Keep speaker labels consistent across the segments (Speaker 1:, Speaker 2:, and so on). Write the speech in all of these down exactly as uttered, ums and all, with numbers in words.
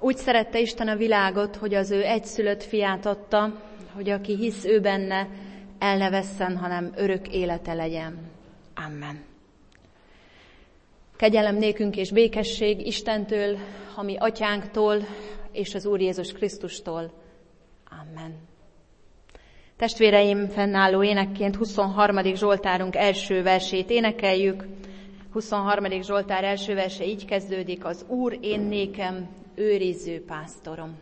Speaker 1: Úgy szerette Isten a világot, hogy az ő egyszülött fiát adta, hogy aki hisz ő benne, el ne vesszen, hanem örök élete legyen. Amen. Kegyelem nékünk és békesség Istentől, a mi atyánktól és az Úr Jézus Krisztustól. Amen. Testvéreim, fennálló énekként huszonharmadik Zsoltárunk első versét énekeljük. huszonharmadik Zsoltár első verse így kezdődik: az Úr én nékem őriző pásztorom.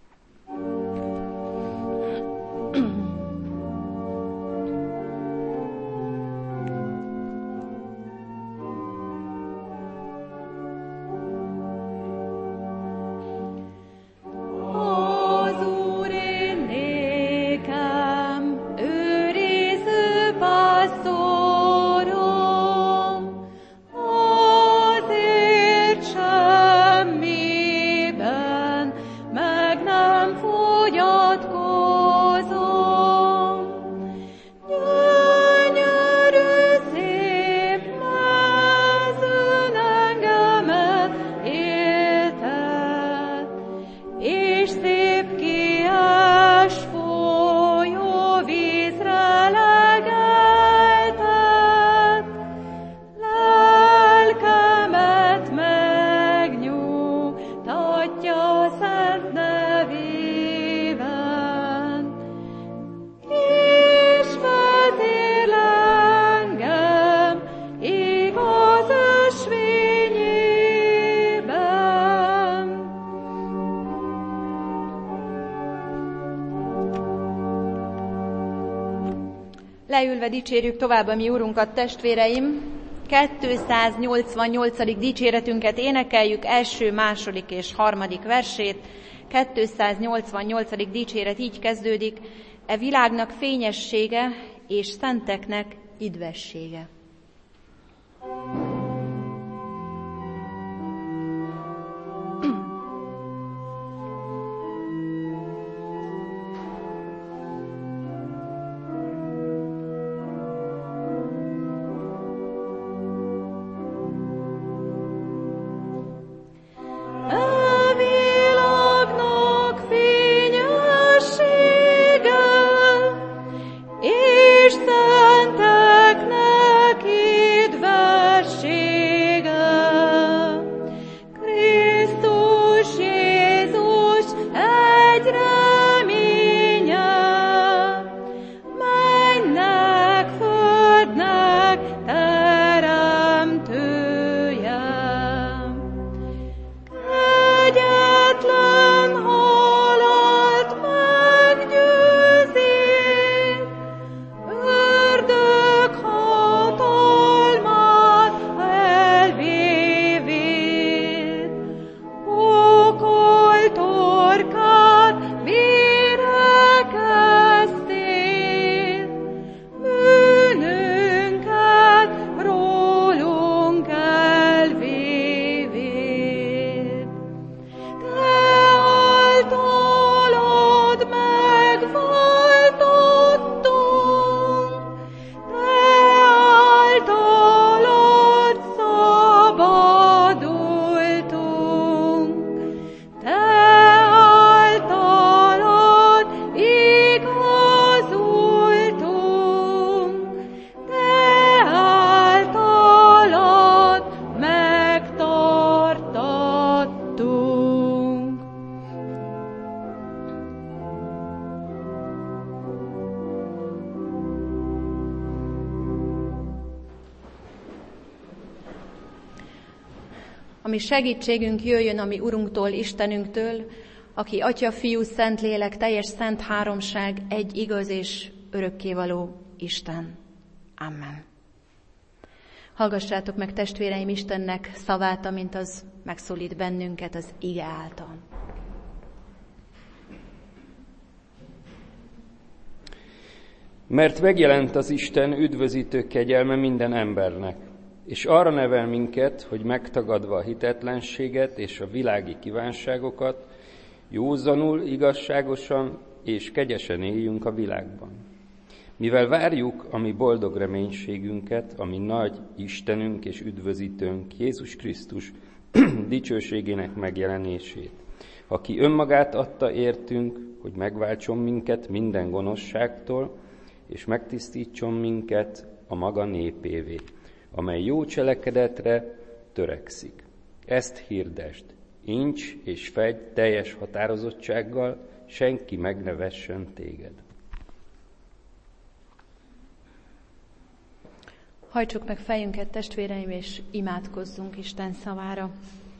Speaker 1: Leülve dicsérjük tovább a mi Urunkat, testvéreim. kétszáznyolcvannyolcadik dicséretünket énekeljük, első, második és harmadik versét. kétszáznyolcvannyolcadik dicséret így kezdődik: e világnak fényessége és szenteknek idvessége. Ami segítségünk jöjjön a mi Urunktól, Istenünktől, aki Atya, Fiú, Szentlélek, teljes szent háromság, egy igaz és örökkévaló Isten. Amen. Hallgassátok meg, testvéreim, Istennek szavát, amint az megszólít bennünket az ige által.
Speaker 2: Mert megjelent az Isten üdvözítő kegyelme minden embernek, és arra nevel minket, hogy megtagadva a hitetlenséget és a világi kívánságokat, józanul, igazságosan és kegyesen éljünk a világban. Mivel várjuk a mi boldog reménységünket, ami nagy Istenünk és üdvözítőnk, Jézus Krisztus dicsőségének megjelenését, aki önmagát adta értünk, hogy megváltson minket minden gonoszságtól, és megtisztítson minket a maga népévé, amely jó cselekedetre törekszik. Ezt hirdesd, incs és fegy teljes határozottsággal, senki meg ne vessen téged.
Speaker 1: Hajtsuk meg fejünket, testvéreim, és imádkozzunk Isten szavára.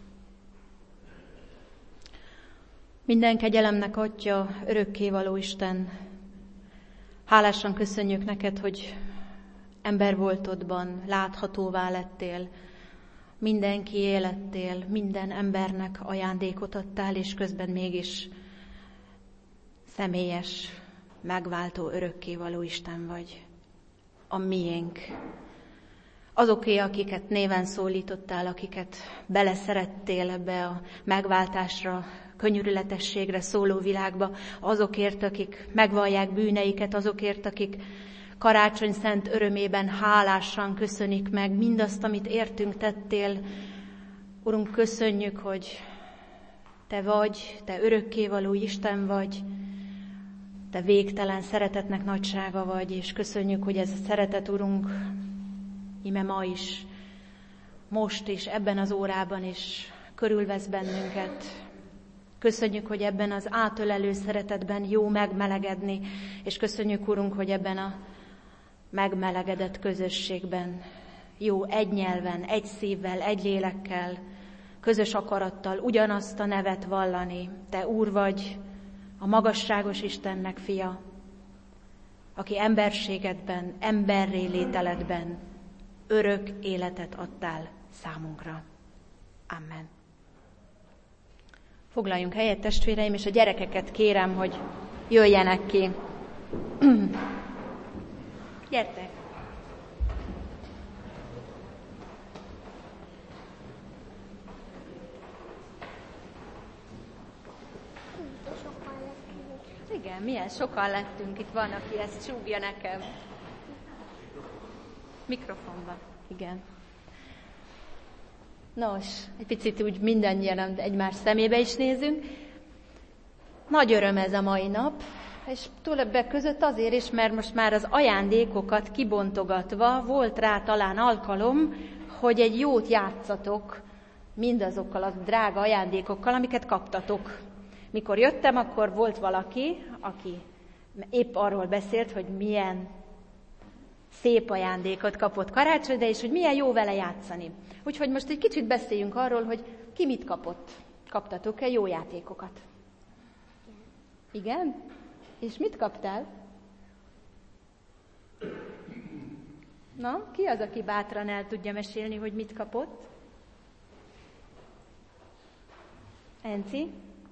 Speaker 1: Minden kegyelemnek Atya, örökkévaló Isten, hálásan köszönjük neked, hogy embervoltodban láthatóvá lettél, mindenki élettél, minden embernek ajándékot adtál, és közben mégis személyes, megváltó, örökkévaló Isten vagy. A miénk. Azoké, akiket néven szólítottál, akiket beleszerettél ebbe a megváltásra, könyörületességre szóló világba, azokért, akik megvallják bűneiket, azokért, akik karácsony szent örömében hálásan köszönik meg mindazt, amit értünk tettél. Urunk, köszönjük, hogy Te vagy, Te örökkévaló Isten vagy, Te végtelen szeretetnek nagysága vagy, és köszönjük, hogy ez a szeretet, Urunk, íme ma is, most is, ebben az órában is körülvesz bennünket. Köszönjük, hogy ebben az átölelő szeretetben jó megmelegedni, és köszönjük, Urunk, hogy ebben a megmelegedett közösségben jó egy nyelven, egy szívvel, egy lélekkel, közös akarattal ugyanazt a nevet vallani. Te Úr vagy, a magasságos Istennek fia, aki emberségedben, emberré lételedben örök életet adtál számunkra. Amen. Foglaljunk helyet, testvéreim, és a gyerekeket kérem, hogy jöjjenek ki. Gyertek! Igen, milyen sokan lettünk. Itt van, aki ezt súgja nekem. Mikrofonban. Igen. Nos, egy picit úgy mindannyian egymás szemébe is nézünk. Nagy öröm ez a mai nap, és többek között azért is, mert most már az ajándékokat kibontogatva volt rá talán alkalom, hogy egy jót játszatok mindazokkal a drága ajándékokkal, amiket kaptatok. Mikor jöttem, akkor volt valaki, aki épp arról beszélt, hogy milyen szép ajándékot kapott karácsonyra, és hogy milyen jó vele játszani. Úgyhogy most egy kicsit beszéljünk arról, hogy ki mit kapott. Kaptatok-e jó játékokat? Igen? És mit kaptál? Na, ki az, aki bátran el tudja mesélni, hogy mit kapott? Enci?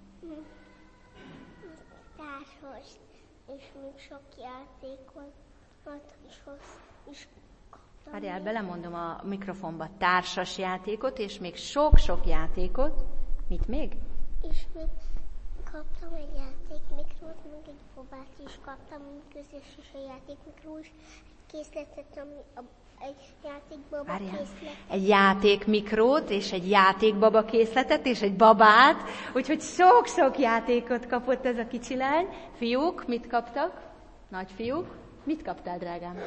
Speaker 3: Társas, és még sok játékot is, is kaptam.
Speaker 1: Várjál, belemondom a mikrofonba. Társas játékot, és még sok-sok játékot. Mit még?
Speaker 3: És még kaptam egy játékmikrót, meg egy babát is kaptam, közös is a játékmikró is. Egy készletet, ami a, egy játékbaba
Speaker 1: Várjál.
Speaker 3: készlet.
Speaker 1: Egy játékmikrót, és egy játékbaba készletet, és egy babát. Úgyhogy sok-sok játékot kapott ez a kicsi lány. Fiúk, mit kaptak? Nagyfiúk, mit kaptál, drágám?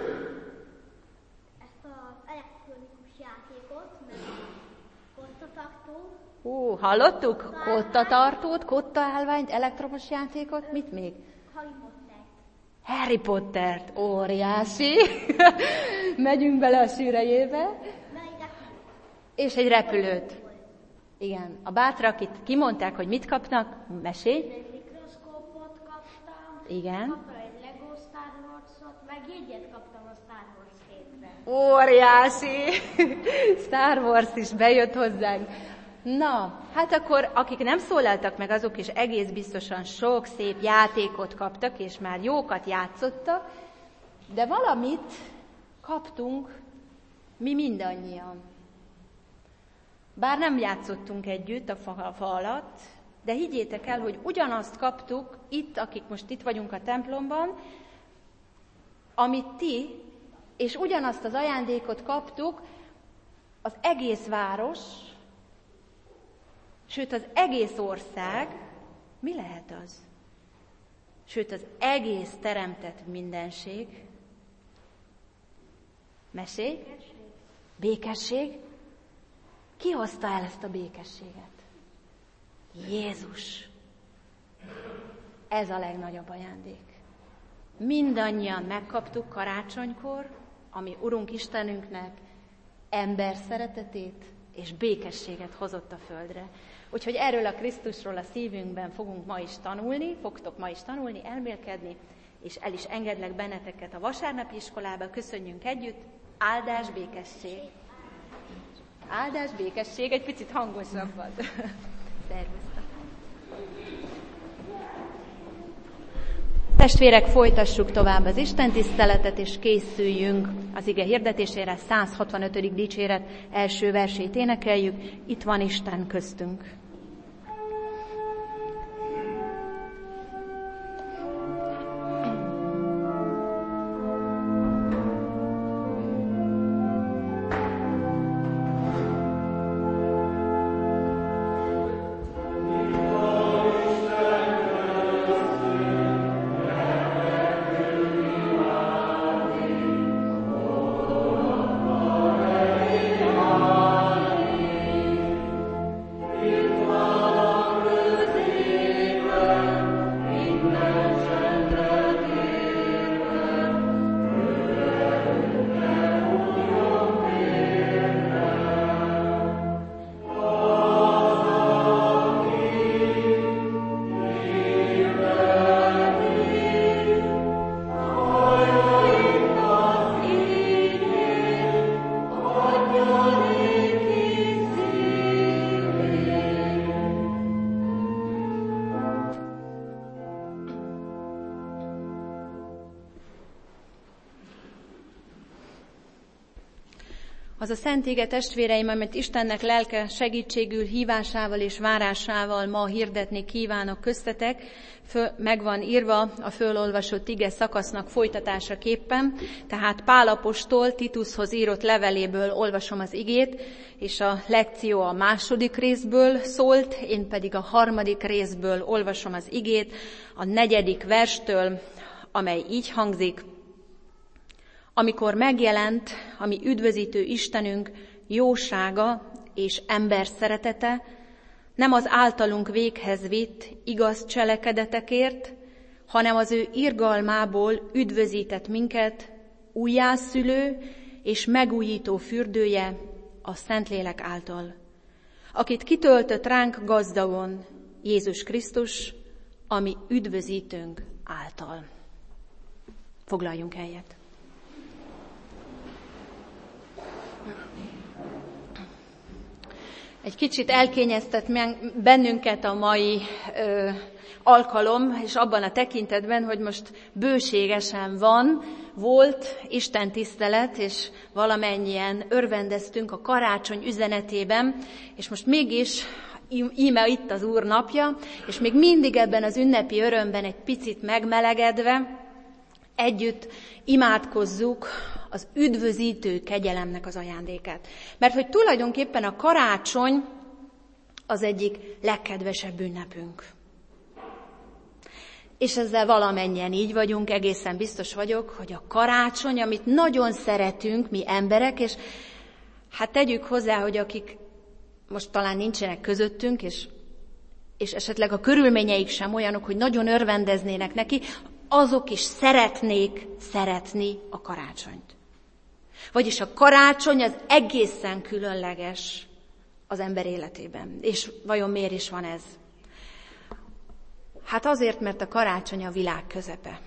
Speaker 3: Ezt az elektronikus játékot, meg kottatartó.
Speaker 1: Ó, hallottuk? Kottatartót, kottaállványt, elektromos játékot, mit még?
Speaker 3: Harry Potter.
Speaker 1: Harry Pottert, óriási. Megyünk bele a sűrejébe. És egy repülőt. Igen, a bátrak itt kimondták, hogy mit kapnak. Mesélj.
Speaker 3: Egy mikroszkópot kaptam.
Speaker 1: Igen.
Speaker 3: Kaptam egy Lego Star Wars-ot, meg jegyet kaptam a Star Wars hétre.
Speaker 1: Óriási. Star Wars is bejött hozzánk. Na, hát akkor akik nem szólaltak meg, azok is egész biztosan sok szép játékot kaptak, és már jókat játszottak, de valamit kaptunk mi mindannyian. Bár nem játszottunk együtt a fa, fa alatt, de higgyétek el, hogy ugyanazt kaptuk itt, akik most itt vagyunk a templomban, amit ti, és ugyanazt az ajándékot kaptuk az egész város, Sőt, az egész ország, mi lehet az? Sőt, az egész teremtett mindenség. Mesélj? Békesség. Ki hozta el ezt a békességet? Jézus. Ez a legnagyobb ajándék. Mindannyian megkaptuk karácsonykor, ami Urunk Istenünknek ember szeretetét és békességet hozott a földre. Úgyhogy erről a Krisztusról a szívünkben fogunk ma is tanulni, fogtok ma is tanulni, elmélkedni, és el is engedlek benneteket a vasárnapi iskolába. Köszönjünk együtt, áldás, békesség. Áldás, békesség, egy picit hangosabban. Szervusztok. Testvérek, folytassuk tovább az istentiszteletet, és készüljünk az ige hirdetésére. száz hatvanötödik dicséret első versét énekeljük. Itt van Isten köztünk. Az a szent ige, testvéreim, amit Istennek lelke segítségül, hívásával és várásával ma hirdetni kívánok köztetek, föl, meg van írva a fölolvasott ige szakasznak folytatásaképpen, tehát Pál apostol Titushoz írott leveléből olvasom az igét, és a lekció a második részből szólt, én pedig a harmadik részből olvasom az igét, a negyedik verstől, amely így hangzik: amikor megjelent a mi üdvözítő Istenünk jósága és ember szeretete, nem az általunk véghez vitt igaz cselekedetekért, hanem az ő irgalmából üdvözített minket újjászülő és megújító fürdője a Szentlélek által, akit kitöltött ránk gazdagon Jézus Krisztus, ami üdvözítőnk által. Foglaljunk helyet. Egy kicsit elkényeztet bennünket a mai ö, alkalom, és abban a tekintetben, hogy most bőségesen van, volt Isten tisztelet, és valamennyien örvendeztünk a karácsony üzenetében, és most mégis íme itt az Úr napja, és még mindig ebben az ünnepi örömben egy picit megmelegedve, együtt imádkozzuk az üdvözítő kegyelemnek az ajándékát. Mert hogy tulajdonképpen a karácsony az egyik legkedvesebb ünnepünk. És ezzel valamennyien így vagyunk, egészen biztos vagyok, hogy a karácsony, amit nagyon szeretünk mi emberek, és hát tegyük hozzá, hogy akik most talán nincsenek közöttünk, és, és esetleg a körülményeik sem olyanok, hogy nagyon örvendeznének neki, azok is szeretnék szeretni a karácsonyt. Vagyis a karácsony az egészen különleges az ember életében. És vajon miért is van ez? Hát azért, mert a karácsony a világ közepe.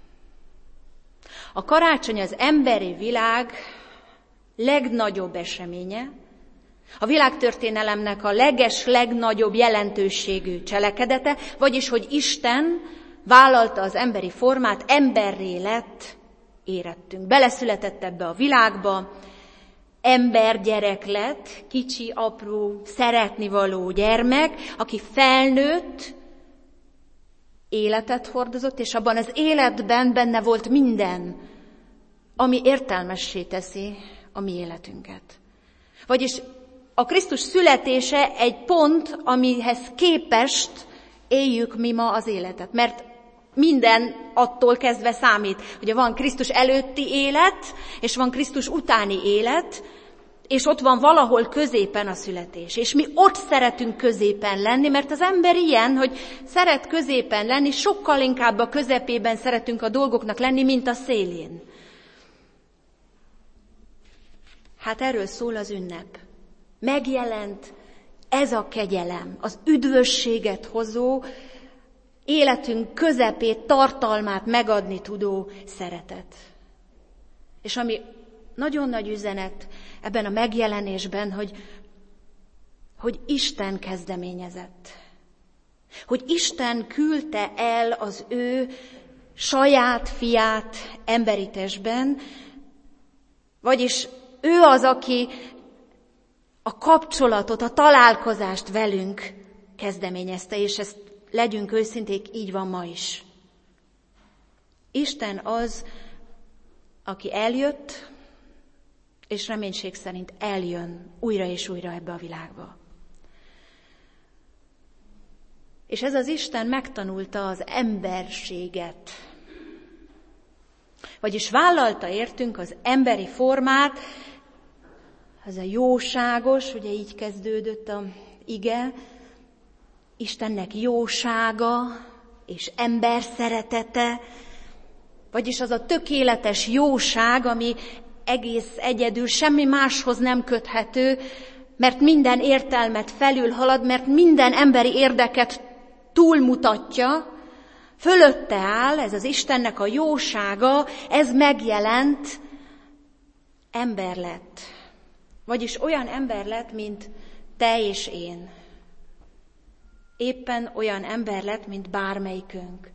Speaker 1: A karácsony az emberi világ legnagyobb eseménye, a világtörténelemnek a leges, legnagyobb jelentőségű cselekedete, vagyis, hogy Isten vállalta az emberi formát, emberré lett, érettünk. Beleszületett ebbe a világba, embergyerek lett, kicsi, apró, szeretnivaló gyermek, aki felnőtt, életet hordozott, és abban az életben benne volt minden, ami értelmessé teszi a mi életünket. Vagyis a Krisztus születése egy pont, amihez képest éljük mi ma az életet. Mert minden attól kezdve számít. Ugye van Krisztus előtti élet, és van Krisztus utáni élet, és ott van valahol középen a születés. És mi ott szeretünk középen lenni, mert az ember ilyen, hogy szeret középen lenni, sokkal inkább a közepében szeretünk a dolgoknak lenni, mint a szélén. Hát erről szól az ünnep. Megjelent ez a kegyelem, az üdvösséget hozó, életünk közepét, tartalmát megadni tudó szeretet. És ami nagyon nagy üzenet ebben a megjelenésben, hogy, hogy Isten kezdeményezett. Hogy Isten küldte el az ő saját fiát emberi testben, vagyis ő az, aki a kapcsolatot, a találkozást velünk kezdeményezte, és ezt legyünk őszinték, így van ma is. Isten az, aki eljött, és reménység szerint eljön újra és újra ebbe a világba. És ez az Isten megtanulta az emberséget. Vagyis vállalta értünk az emberi formát, az a jóságos, ugye így kezdődött a ige, Istennek jósága és ember szeretete, vagyis az a tökéletes jóság, ami egész egyedül, semmi máshoz nem köthető, mert minden értelmet felülhalad, mert minden emberi érdeket túlmutatja, fölötte áll, ez az Istennek a jósága, ez megjelent, ember lett. Vagyis olyan ember lett, mint te és én. Éppen olyan ember lett, mint bármelyikünk.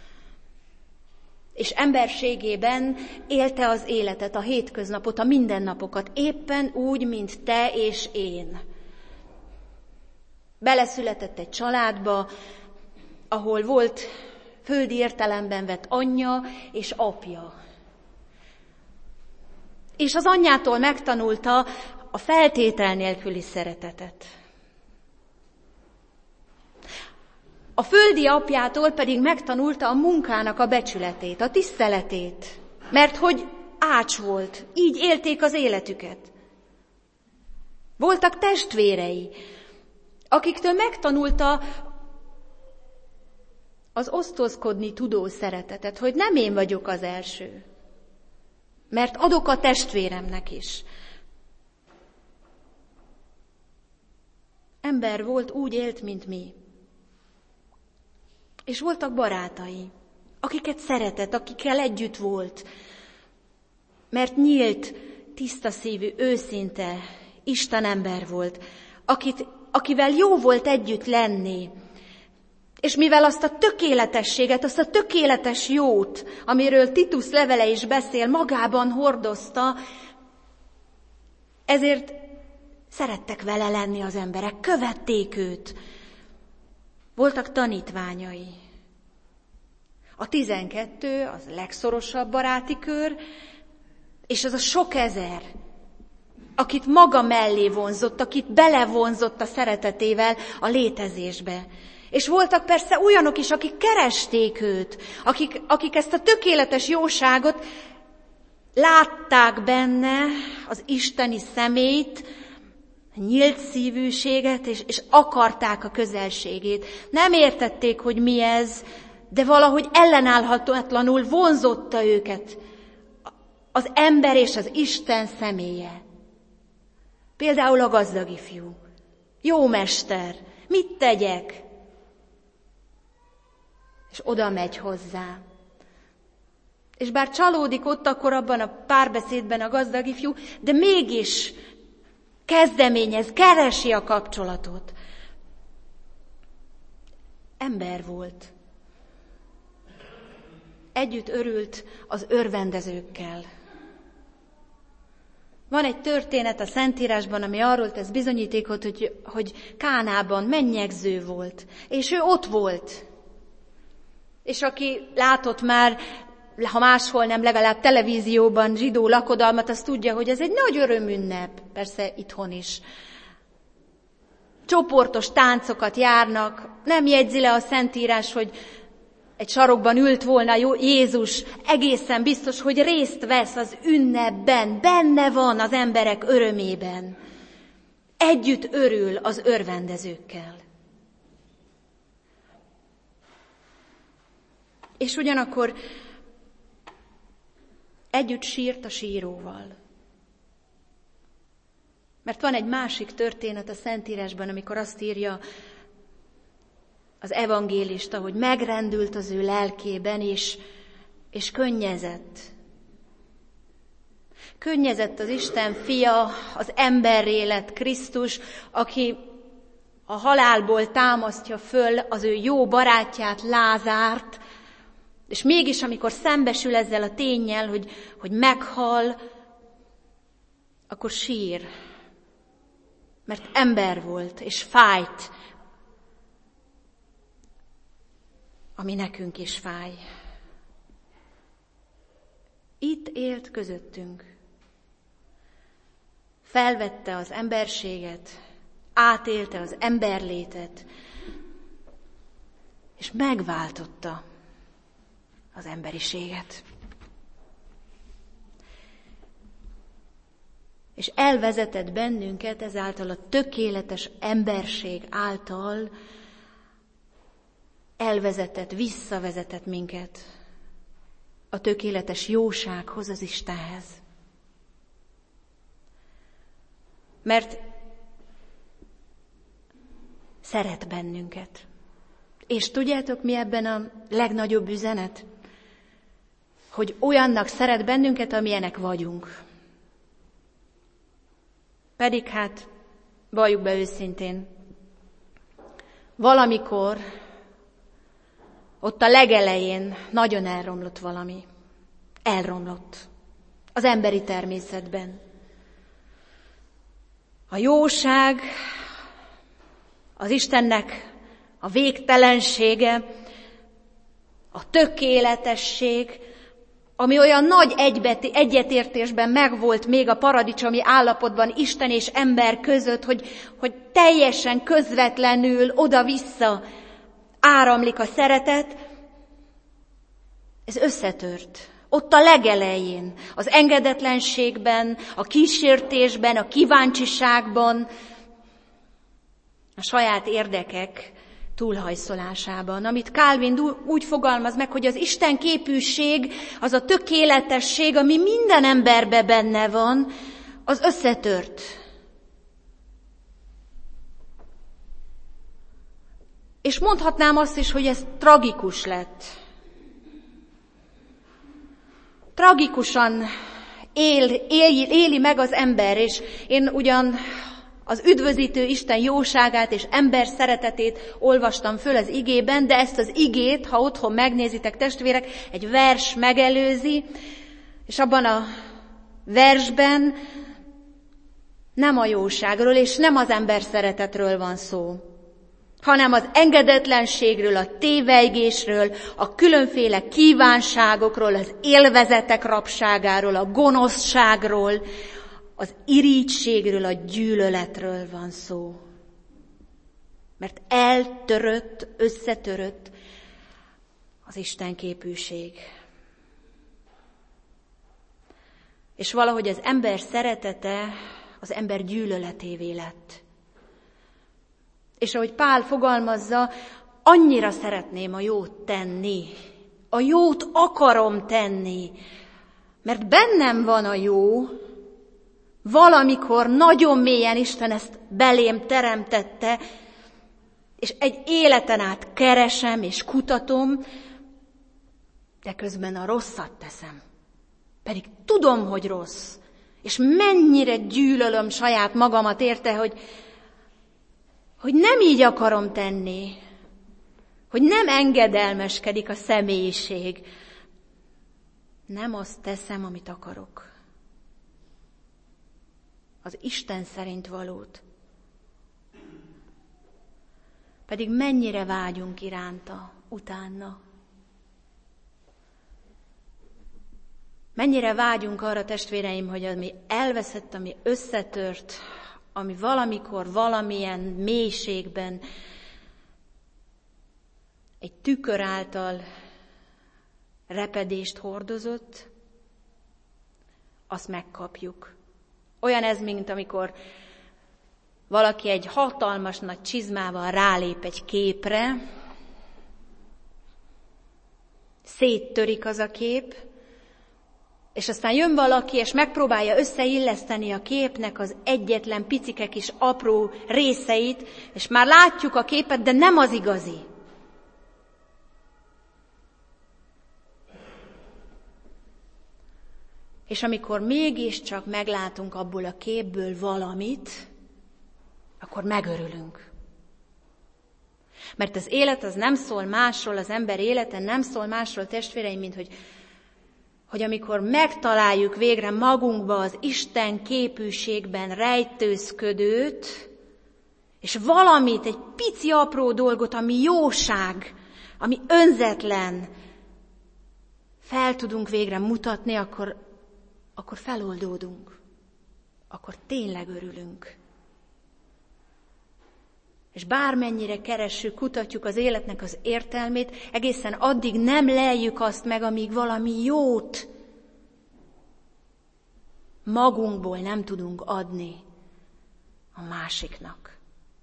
Speaker 1: És emberségében élte az életet, a hétköznapot, a mindennapokat, éppen úgy, mint te és én. Beleszületett egy családba, ahol volt földi értelemben vett anyja és apja. És az anyjától megtanulta a feltétel nélküli szeretetet. A földi apjától pedig megtanulta a munkának a becsületét, a tiszteletét, mert hogy ács volt, így élték az életüket. Voltak testvérei, akiktől megtanulta az osztozkodni tudó szeretetet, hogy nem én vagyok az első, mert adok a testvéremnek is. Ember volt, úgy élt, mint mi. És voltak barátai, akiket szeretett, akikkel együtt volt, mert nyílt, tiszta szívű, őszinte, Isten ember volt, akit, akivel jó volt együtt lenni, és mivel azt a tökéletességet, azt a tökéletes jót, amiről Titus levele is beszél, magában hordozta, ezért szerettek vele lenni az emberek, követték őt. Voltak tanítványai. A tizenkettő, az legszorosabb baráti kör, és az a sok ezer, akit maga mellé vonzott, akit belevonzott a szeretetével a létezésbe. És voltak persze olyanok is, akik keresték őt, akik, akik ezt a tökéletes jóságot látták benne, az isteni személyt, nyílt szívűséget, és, és akarták a közelségét. Nem értették, hogy mi ez, de valahogy ellenállhatatlanul vonzotta őket az ember és az Isten személye. Például a gazdag ifjú. Jó mester, mit tegyek? És oda megy hozzá. És bár csalódik ott akkor abban a párbeszédben a gazdag ifjú, de mégis kezdeményez, keresi a kapcsolatot. Ember volt. Együtt örült az örvendezőkkel. Van egy történet a Szentírásban, ami arról tesz bizonyítékot, hogy, hogy Kánában mennyegző volt, és ő ott volt. És aki látott már, ha máshol nem, legalább televízióban zsidó lakodalmat, az tudja, hogy ez egy nagy örömünnep, persze itthon is. csoportos táncokat járnak, nem jegyzi le a Szentírás, hogy egy sarokban ült volna Jézus, egészen biztos, hogy részt vesz az ünnepben, benne van az emberek örömében. Együtt örül az örvendezőkkel. És ugyanakkor együtt sírt a síróval. Mert van egy másik történet a Szentírásban, amikor azt írja az evangélista, hogy megrendült az ő lelkében, és, és könnyezett. Könnyezett az Isten fia, az emberré lett Krisztus, aki a halálból támasztja föl az ő jó barátját, Lázárt, és mégis, amikor szembesül ezzel a ténnyel, hogy, hogy meghal, akkor sír, mert ember volt, és fájt, ami nekünk is fáj. Itt élt közöttünk. Felvette az emberséget, átélte az emberlétet, és megváltotta az emberiséget. És elvezetett bennünket ezáltal a tökéletes emberség által, elvezetett, visszavezetett minket a tökéletes jósághoz, az Istenhez. Mert szeret bennünket. És tudjátok, mi ebben a legnagyobb üzenet? Hogy olyannak szeret bennünket, amilyenek vagyunk. Pedig hát, valljuk be őszintén, valamikor ott a legelején nagyon elromlott valami. Elromlott. Az emberi természetben. A jóság, az Istennek a végtelensége, a tökéletesség, ami olyan nagy egybeti, egyetértésben megvolt még a paradicsomi állapotban Isten és ember között, hogy, hogy teljesen közvetlenül oda-vissza áramlik a szeretet, ez összetört. Ott a legelején, az engedetlenségben, a kísértésben, a kíváncsiságban, a saját érdekek túlhajszolásában, amit Calvin úgy fogalmaz meg, hogy az Isten képűség, az a tökéletesség, ami minden emberbe benne van, az összetört. És mondhatnám azt is, hogy ez tragikus lett. Tragikusan él, él, éli meg az ember, és én ugyan az üdvözítő Isten jóságát és ember szeretetét olvastam föl az igében, de ezt az igét, ha otthon megnézitek, testvérek, egy vers megelőzi, és abban a versben nem a jóságról és nem az ember szeretetről van szó, hanem az engedetlenségről, a tévejgésről, a különféle kívánságokról, az élvezetek rabságáról, a gonoszságról, az irítségről, a gyűlöletről van szó. Mert eltörött, összetörött az Isten képűség. És valahogy az ember szeretete az ember gyűlöletévé lett. És ahogy Pál fogalmazza, annyira szeretném a jót tenni, a jót akarom tenni, mert bennem van a jó, valamikor nagyon mélyen Isten ezt belém teremtette, és egy életen át keresem és kutatom, de közben a rosszat teszem. Pedig tudom, hogy rossz, és mennyire gyűlölöm saját magamat érte, hogy, hogy nem így akarom tenni, hogy nem engedelmeskedik a személyiség. Nem azt teszem, amit akarok. Az Isten szerint valót. Pedig mennyire vágyunk iránta, utána. Mennyire vágyunk arra, testvéreim, hogy ami elveszett, ami összetört, ami valamikor valamilyen mélységben egy tükör által repedést hordozott, azt megkapjuk. Olyan ez, mint amikor valaki egy hatalmas nagy csizmával rálép egy képre, széttörik az a kép, és aztán jön valaki, és megpróbálja összeilleszteni a képnek az egyetlen picike kis apró részeit, és már látjuk a képet, de nem az igazi. És amikor mégiscsak meglátunk abból a képből valamit, akkor megörülünk. Mert az élet az nem szól másról, az ember élete nem szól másról, testvéreim, mint hogy, hogy amikor megtaláljuk végre magunkba az Isten képűségben rejtőzködőt, és valamit, egy pici apró dolgot, ami jóság, ami önzetlen, fel tudunk végre mutatni, akkor, akkor feloldódunk. Akkor tényleg örülünk. És bármennyire keressük, kutatjuk az életnek az értelmét, egészen addig nem leljük azt meg, amíg valami jót magunkból nem tudunk adni a másiknak.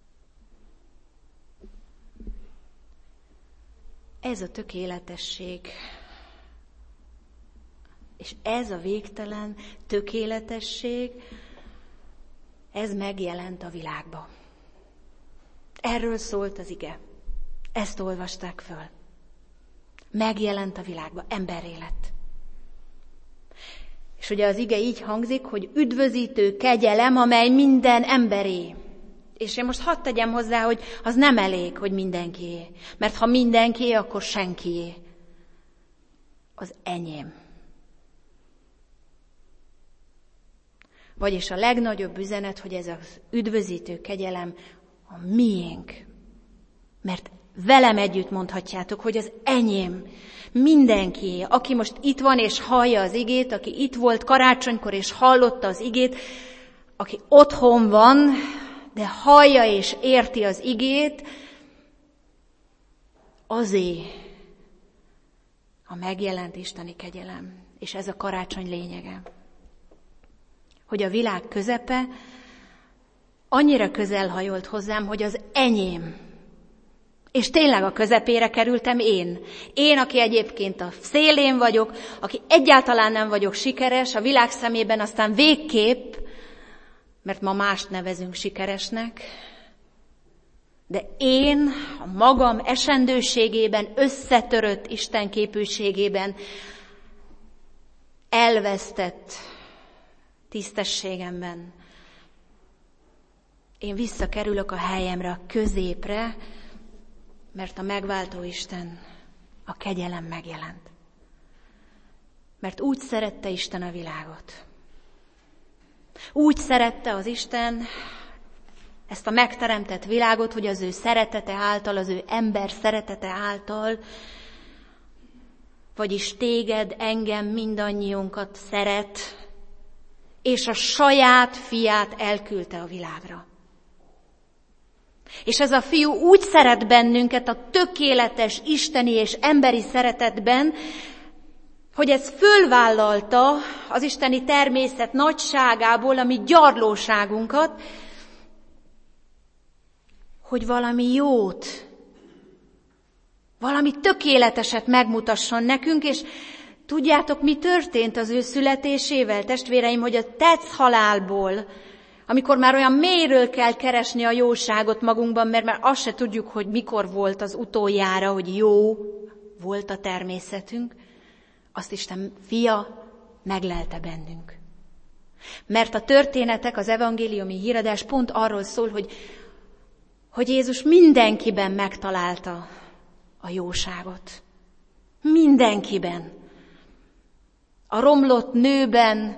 Speaker 1: Ez a tökéletesség. És ez a végtelen tökéletesség, ez megjelent a világba. Erről szólt az ige. Ezt olvasták föl. Megjelent a világba, emberré lett. És ugye az ige így hangzik, hogy üdvözítő kegyelem, amely minden emberé. És én most hadd tegyem hozzá, hogy az nem elég, hogy mindenkié. Mert ha mindenkié, akkor senkié. Az enyém. Vagyis a legnagyobb üzenet, hogy ez az üdvözítő kegyelem a miénk. Mert velem együtt mondhatjátok, hogy az enyém, mindenkié, aki most itt van és hallja az igét, aki itt volt karácsonykor és hallotta az igét, aki otthon van, de hallja és érti az igét, azé a megjelent isteni kegyelem. És ez a karácsony lényege. Hogy a világ közepe annyira közel hajolt hozzám, hogy az enyém. És tényleg a közepére kerültem én. Én, aki egyébként a szélén vagyok, aki egyáltalán nem vagyok sikeres, a világ szemében aztán végképp, mert ma mást nevezünk sikeresnek, de én a magam esendőségében, összetörött Isten képűségében elvesztett tisztességemben én visszakerülök a helyemre, a középre, mert a megváltó Isten, a kegyelem megjelent. Mert úgy szerette Isten a világot. Úgy szerette az Isten ezt a megteremtett világot, hogy az ő szeretete által, az ő ember szeretete által, vagyis téged, engem, mindannyiunkat szeret, és a saját fiát elküldte a világra. És ez a fiú úgy szeret bennünket a tökéletes isteni és emberi szeretetben, hogy ez fölvállalta az isteni természet nagyságából a mi gyarlóságunkat, hogy valami jót, valami tökéleteset megmutasson nekünk, és tudjátok, mi történt az ő születésével, testvéreim, hogy a tetsz halálból, amikor már olyan mélyről kell keresni a jóságot magunkban, mert már azt se tudjuk, hogy mikor volt az utoljára, hogy jó volt a természetünk, azt Isten fia meglelte bennünk. Mert a történetek, az evangéliumi híradás pont arról szól, hogy, hogy Jézus mindenkiben megtalálta a jóságot. Mindenkiben. A romlott nőben,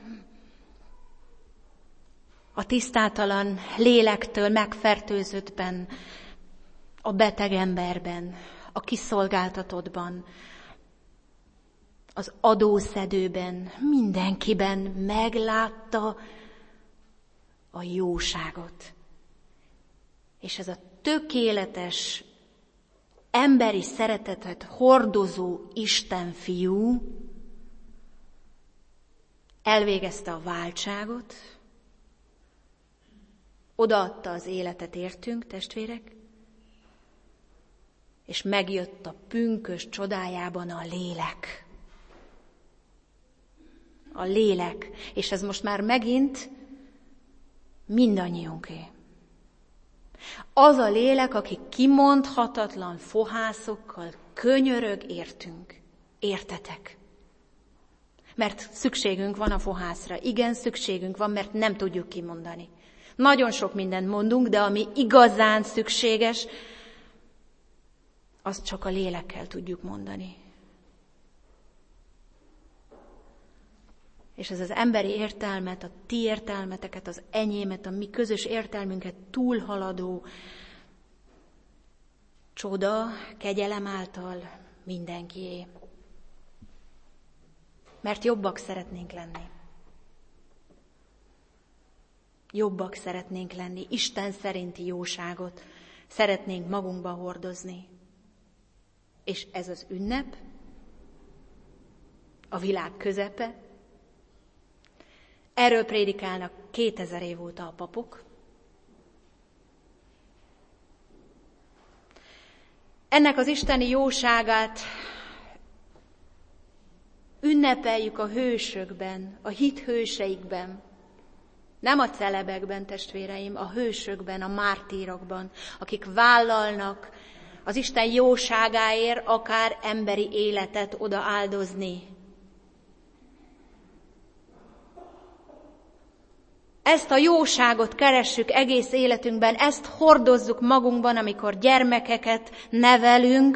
Speaker 1: a tisztátalan lélektől megfertőzöttben, a beteg emberben, a kiszolgáltatottban, az adószedőben, mindenkiben meglátta a jóságot. És ez a tökéletes, emberi szeretetet hordozó Isten fiú elvégezte a váltságot, odaadta az életet értünk, testvérek, és megjött a pünkös csodájában a lélek. A lélek, és ez most már megint mindannyiunké. Az a lélek, aki kimondhatatlan fohászokkal könyörög értünk. Értetek? Mert szükségünk van a fohászra. Igen, szükségünk van, mert nem tudjuk kimondani. Nagyon sok mindent mondunk, de ami igazán szükséges, azt csak a lélekkel tudjuk mondani. És ez az emberi értelmet, a ti értelmeteket, az enyémet, a mi közös értelmünket túlhaladó csoda, kegyelem által mindenkié. Mert jobbak szeretnénk lenni. Jobbak szeretnénk lenni. Isten szerinti jóságot szeretnénk magunkba hordozni. És ez az ünnep, a világ közepe. Erről prédikálnak kétezer év óta a papok. Ennek az isteni jóságát ünnepeljük a hősökben, a hit hőseikben. Nem a celebekben, testvéreim, a hősökben, a mártírokban, akik vállalnak az Isten jóságáért akár emberi életet odaáldozni. Ezt a jóságot keressük egész életünkben, ezt hordozzuk magunkban, amikor gyermekeket nevelünk,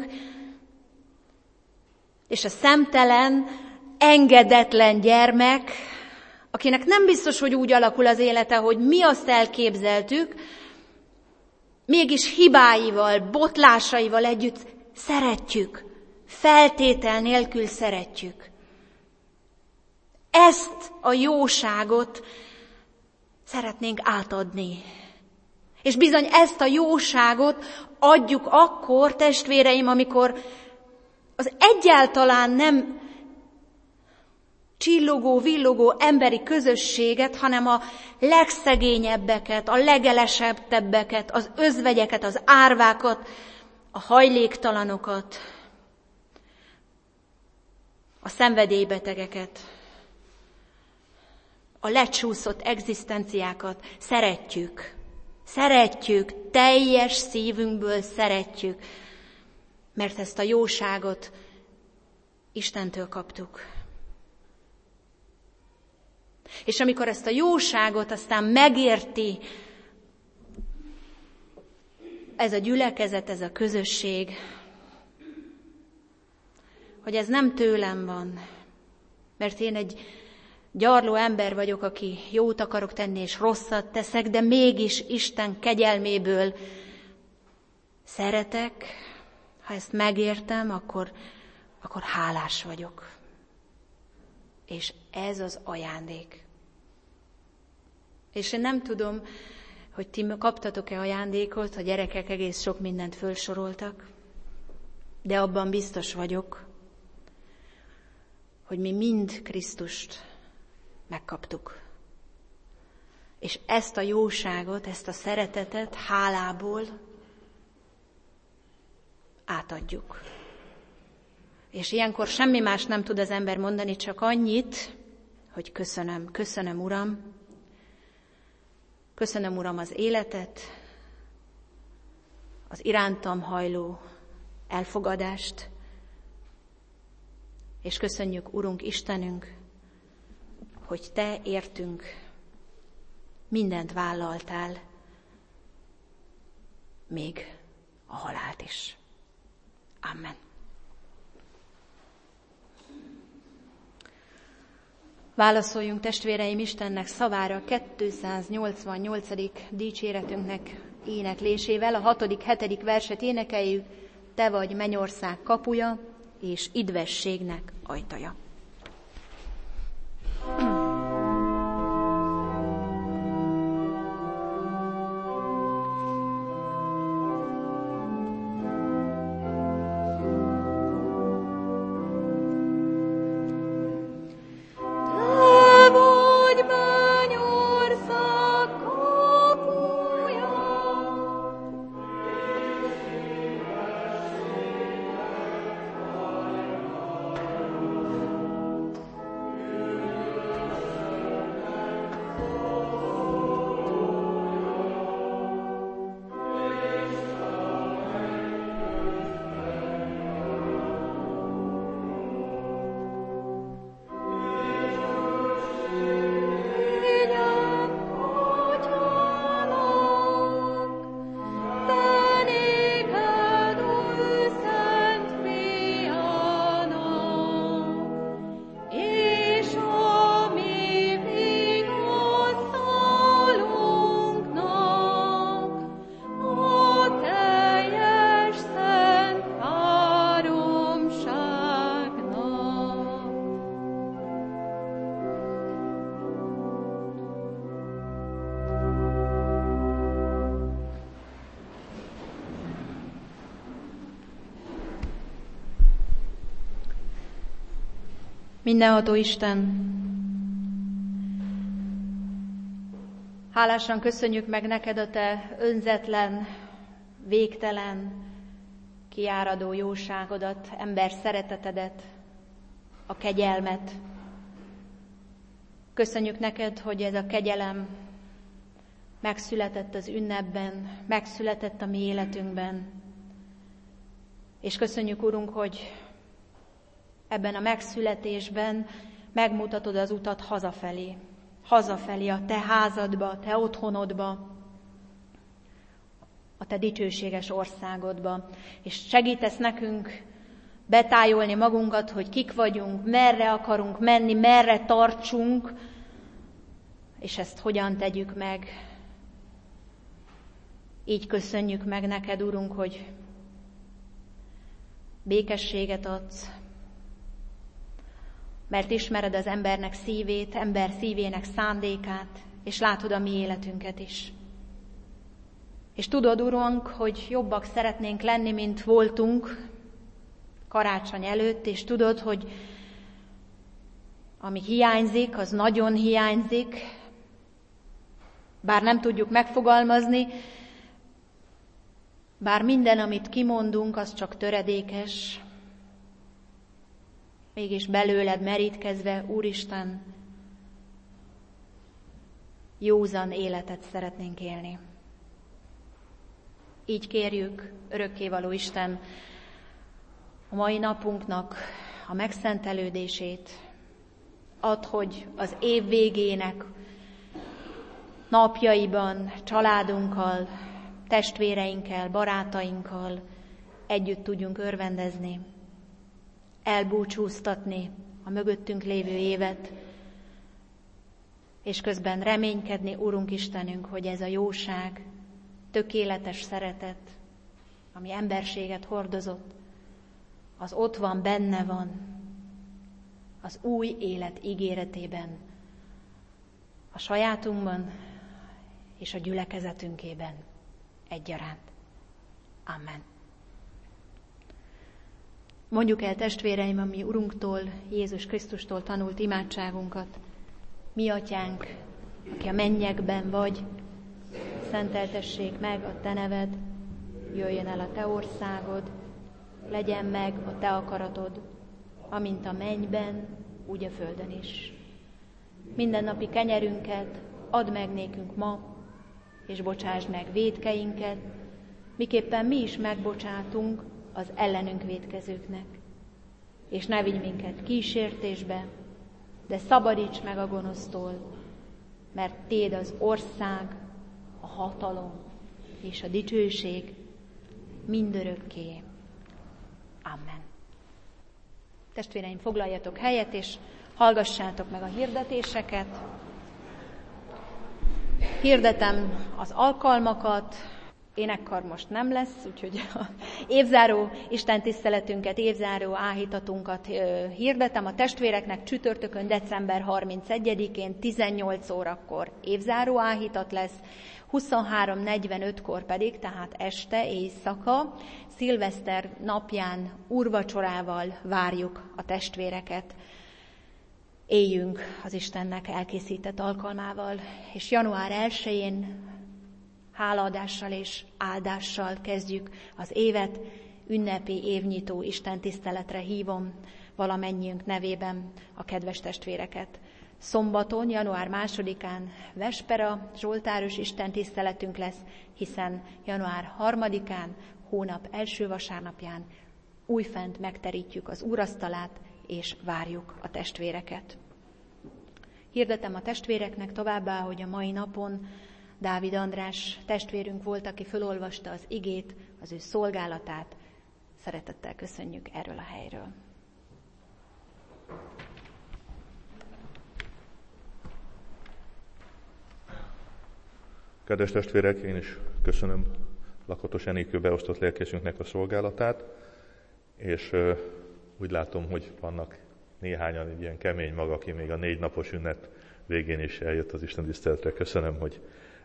Speaker 1: és a szemtelen, engedetlen gyermek, akinek nem biztos, hogy úgy alakul az élete, hogy mi azt elképzeltük, mégis hibáival, botlásaival együtt szeretjük, feltétel nélkül szeretjük. Ezt a jóságot szeretnénk átadni. És bizony ezt a jóságot adjuk akkor, testvéreim, amikor az egyáltalán nem csillogó, villogó emberi közösséget, hanem a legszegényebbeket, a legelesettebbeket, az özvegyeket, az árvákat, a hajléktalanokat, a szenvedélybetegeket, a lecsúszott egzisztenciákat szeretjük. Szeretjük, teljes szívünkből szeretjük, mert ezt a jóságot Istentől kaptuk. És amikor ezt a jóságot aztán megérti ez a gyülekezet, ez a közösség, hogy ez nem tőlem van, mert én egy gyarló ember vagyok, aki jót akarok tenni és rosszat teszek, de mégis Isten kegyelméből szeretek. Ha ezt megértem, akkor, akkor hálás vagyok. És ez az ajándék. És én nem tudom, hogy ti kaptatok-e ajándékot, a gyerekek egész sok mindent felsoroltak, de abban biztos vagyok, hogy mi mind Krisztust megkaptuk. És ezt a jóságot, ezt a szeretetet hálából átadjuk. És ilyenkor semmi más nem tud az ember mondani, csak annyit, hogy köszönöm, köszönöm, Uram, köszönöm, Uram, az életet, az irántam hajló elfogadást, és köszönjük, Urunk, Istenünk, hogy Te értünk mindent vállaltál, még a halált is. Amen. Válaszoljunk, testvéreim, Istennek szavára kétszáznyolcvannyolcadik dicséretünknek éneklésével. A hatodik, hetedik verset énekeljük. Te vagy mennyország kapuja, és idvességnek ajtaja. Mindenható Isten, hálásan köszönjük meg neked a te önzetlen, végtelen, kiáradó jóságodat, ember szeretetedet, a kegyelmet. Köszönjük neked, hogy ez a kegyelem megszületett az ünnepben, megszületett a mi életünkben. És köszönjük, Urunk, hogy ebben a megszületésben megmutatod az utat hazafelé. Hazafelé, a te házadba, a te otthonodba, a te dicsőséges országodba. És segítesz nekünk betájolni magunkat, hogy kik vagyunk, merre akarunk menni, merre tartsunk, és ezt hogyan tegyük meg. Így köszönjük meg neked, Urunk, hogy békességet adsz, mert ismered az embernek szívét, ember szívének szándékát, és látod a mi életünket is. És tudod, Urunk, hogy jobbak szeretnénk lenni, mint voltunk karácsony előtt, és tudod, hogy ami hiányzik, az nagyon hiányzik, bár nem tudjuk megfogalmazni, bár minden, amit kimondunk, az csak töredékes, mégis belőled merítkezve, Úristen, józan életet szeretnénk élni. Így kérjük, örökkévaló Isten, a mai napunknak a megszentelődését. Add, hogy az év végének napjaiban családunkkal, testvéreinkkel, barátainkkal együtt tudjunk örvendezni, elbúcsúztatni a mögöttünk lévő évet, és közben reménykedni, Urunk Istenünk, hogy ez a jóság, tökéletes szeretet, ami emberséget hordozott, az ott van, benne van, az új élet ígéretében, a sajátunkban és a gyülekezetünkében egyaránt. Amen. Mondjuk el, testvéreim, a mi Urunktól, Jézus Krisztustól tanult imádságunkat. Mi Atyánk, aki a mennyekben vagy, szenteltessék meg a te neved, jöjjön el a te országod, legyen meg a te akaratod, amint a mennyben, úgy a földön is. Mindennapi kenyerünket add meg nékünk ma, és bocsásd meg vétkeinket, miképpen mi is megbocsátunk az ellenünk vétkezőknek. És ne vigy minket kísértésbe, de szabadíts meg a gonosztól, mert téd az ország, a hatalom és a dicsőség mindörökké. Amen. Testvéreim, foglaljatok helyet, és hallgassátok meg a hirdetéseket. Hirdetem az alkalmakat, énekkar most nem lesz, úgyhogy a évzáró istentiszteletünket, évzáró áhítatunkat hirdetem a testvéreknek. Csütörtökön, december harmincegyedikén tizennyolc órakor évzáró áhítat lesz, huszonhárom negyvenötkor pedig, tehát este, éjszaka, szilveszter napján úrvacsorával várjuk a testvéreket. Éljünk az Istennek elkészített alkalmával, és január elsején hálaadással és áldással kezdjük az évet. Ünnepi évnyitó istentiszteletre hívom valamennyiünk nevében a kedves testvéreket. Szombaton, január másodikán vespera, zsoltáros istentiszteletünk lesz, hiszen január harmadikán, hónap első vasárnapján újfent megterítjük az úrasztalát, és várjuk a testvéreket. Hirdetem a testvéreknek továbbá, hogy a mai napon Dávid András testvérünk volt, aki fölolvasta az igét, az ő szolgálatát. Szeretettel köszönjük erről a helyről.
Speaker 4: Kedves testvérek, én is köszönöm Lakatos Enikő beosztott lelkészünknek a szolgálatát, és úgy látom, hogy vannak néhányan egy ilyen kemény mag, aki még a négy napos ünnep végén is eljött az Isten tiszteletre. Köszönöm, hogy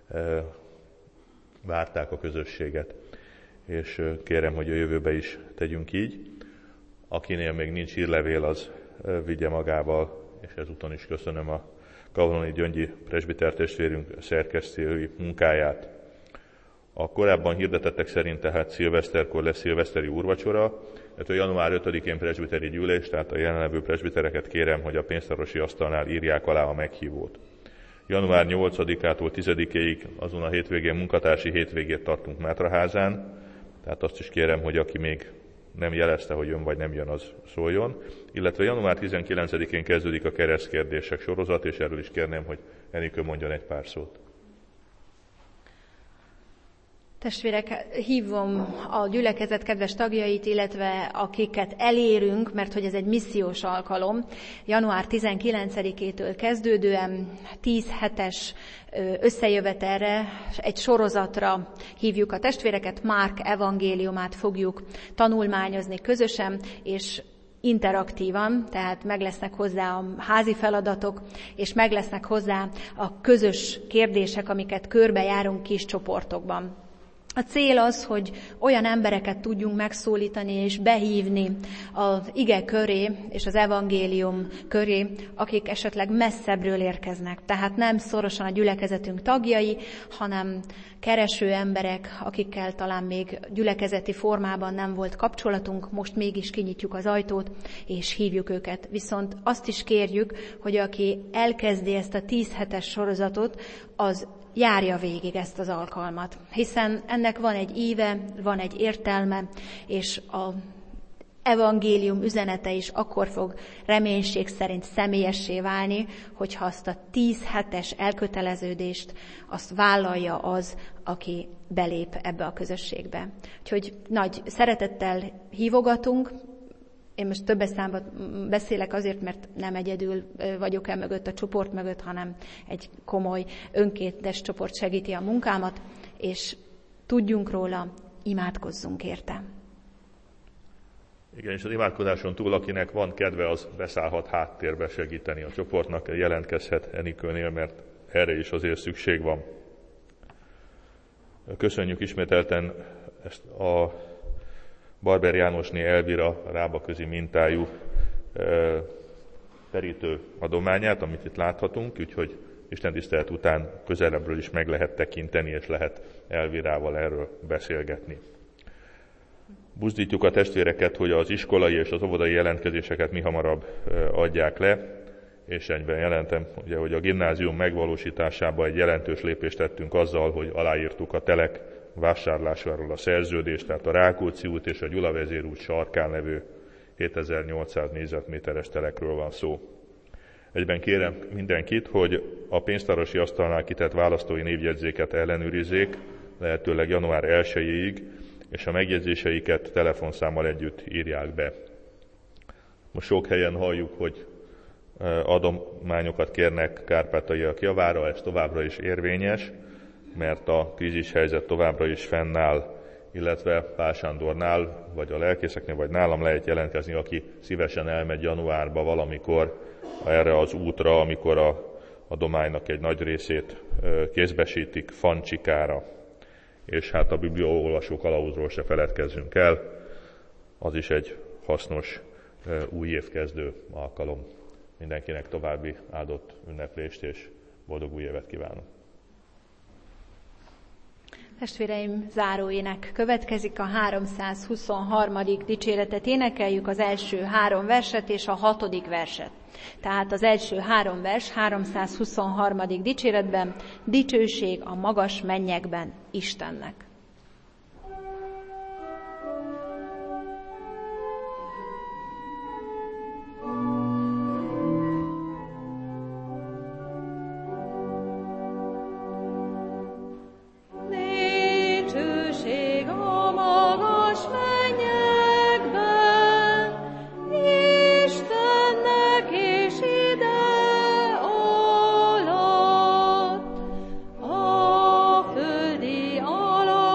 Speaker 4: várták a közösséget, és kérem, hogy a jövőbe is tegyünk így. Akinél még nincs hírlevél, az vigye magával, és ezúton is köszönöm a Kavaloni Gyöngyi presbiter testvérünk szerkesztői munkáját. A korábban hirdetettek szerint tehát szilveszterkor lesz szilveszteri úrvacsora, illetve január ötödikén presbiteri gyűlés, tehát a jelenlevő presbitereket kérem, hogy a pénztárosi asztalnál írják alá a meghívót. január nyolcadikától tizedikéig azon a hétvégén munkatársi hétvégét tartunk Mátraházán, tehát azt is kérem, hogy aki még nem jelezte, hogy jön vagy nem jön, az szóljon. Illetve január tizenkilencedikén kezdődik a keresztkérdések sorozat, és erről is kérném, hogy Enikő mondjon egy pár szót.
Speaker 1: Testvérek, hívom a gyülekezet kedves tagjait, illetve akiket elérünk, mert hogy ez egy missziós alkalom. január tizenkilencedikétől kezdődően tíz hetes összejövetelre, egy sorozatra hívjuk a testvéreket, Márk evangéliumát fogjuk tanulmányozni közösen, és interaktívan, tehát meg lesznek hozzá a házi feladatok, és meg lesznek hozzá a közös kérdések, amiket körbejárunk kis csoportokban. A cél az, hogy olyan embereket tudjunk megszólítani és behívni az ige köré és az evangélium köré, akik esetleg messzebbről érkeznek. Tehát nem szorosan a gyülekezetünk tagjai, hanem kereső emberek, akikkel talán még gyülekezeti formában nem volt kapcsolatunk, most mégis kinyitjuk az ajtót, és hívjuk őket. Viszont azt is kérjük, hogy aki elkezdi ezt a tíz hetes sorozatot, az járja végig ezt az alkalmat, hiszen ennek van egy íve, van egy értelme, és az evangélium üzenete is akkor fog reménység szerint személyessé válni, hogyha azt a tíz hetes elköteleződést azt vállalja az, aki belép ebbe a közösségbe. Úgyhogy nagy szeretettel hívogatunk. Én most többes számban beszélek azért, mert nem egyedül vagyok el mögött a csoport mögött, hanem egy komoly önkéntes csoport segíti a munkámat, és tudjunk róla, imádkozzunk érte.
Speaker 4: Igen, és az imádkozáson túl, akinek van kedve, az beszállhat háttérbe segíteni a csoportnak, jelentkezhet Enikőnél, mert erre is azért szükség van. Köszönjük ismételten ezt a Barber Jánosné Elvira rábaközi mintájú e, terítő adományát, amit itt láthatunk, úgyhogy istentisztelet után közelebbről is meg lehet tekinteni, és lehet Elvirával erről beszélgetni. Buzdítjuk a testvéreket, hogy az iskolai és az óvodai jelentkezéseket mihamarabb adják le, és egyben jelentem, ugye, hogy a gimnázium megvalósításába egy jelentős lépést tettünk azzal, hogy aláírtuk a telek vásárlásáról a szerződést, tehát a Rákóczi út és a Gyulavezér út sarkán levő hétezer-nyolcszáz négyzetméteres telekről van szó. Egyben kérem mindenkit, hogy a pénztárosi asztalnál kitett választói névjegyzéket ellenőrizzék, lehetőleg január elsejéig, és a megjegyzéseiket telefonszámmal együtt írják be. Most sok helyen halljuk, hogy adományokat kérnek kárpátaljaiak javára, ez továbbra is érvényes, mert a krízis helyzet továbbra is fennáll, illetve Pál Sándornál, vagy a lelkészeknél, vagy nálam lehet jelentkezni, aki szívesen elmegy januárba valamikor erre az útra, amikor a adománynak egy nagy részét kézbesítik Fancsikára. És hát a bibliaolvasó kalauzról se feledkezzünk el, az is egy hasznos új évkezdő alkalom. Mindenkinek további áldott ünneplést és boldog új évet kívánok!
Speaker 1: Testvéreim, záróének következik, a háromszázhuszonharmadik dicséretet énekeljük, az első három verset és a hatodik verset. Tehát az első három vers háromszázhuszonharmadik dicséretben, dicsőség a magas mennyekben Istennek.
Speaker 5: Ala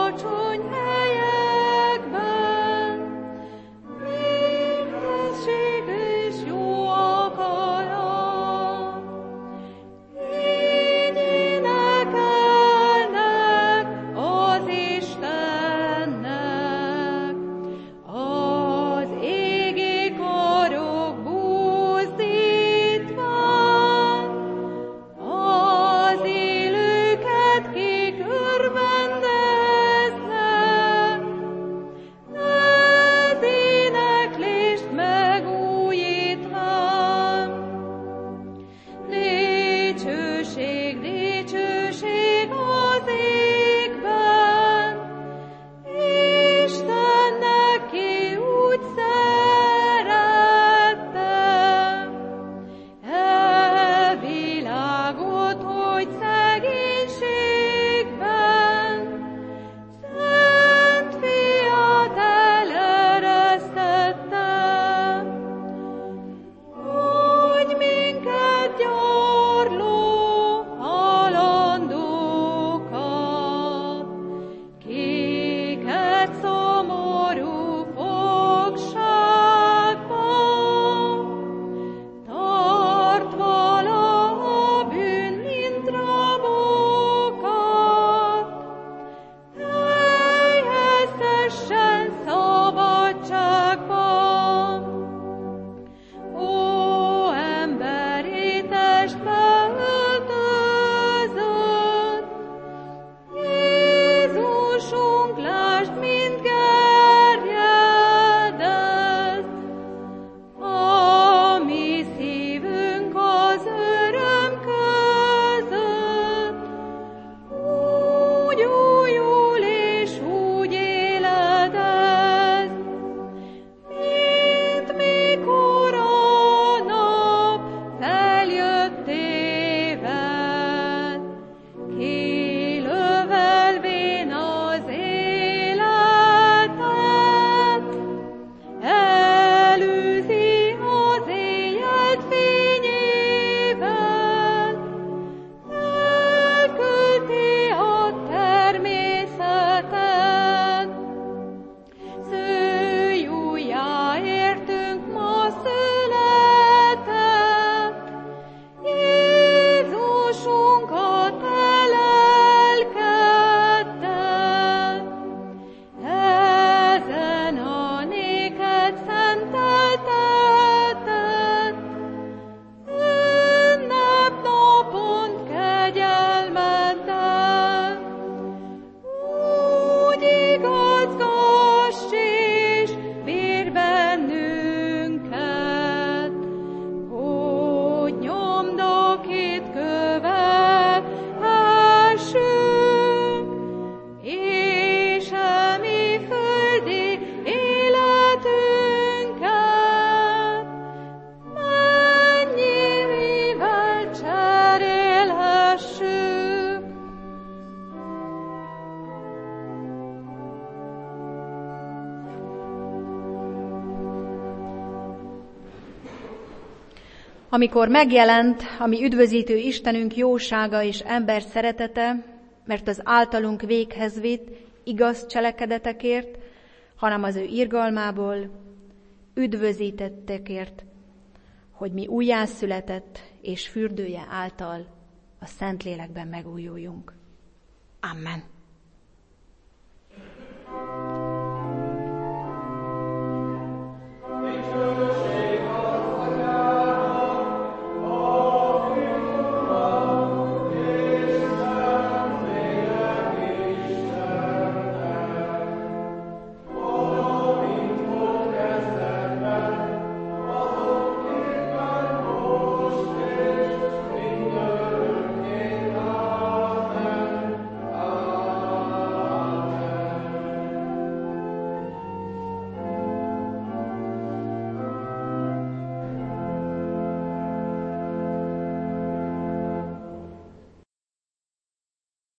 Speaker 1: amikor megjelent a mi üdvözítő Istenünk jósága és ember szeretete, mert az általunk véghez vitt igaz cselekedetekért, hanem az ő irgalmából üdvözítettekért, hogy mi újjászületett és fürdője által a Szentlélekben megújuljunk. Amen.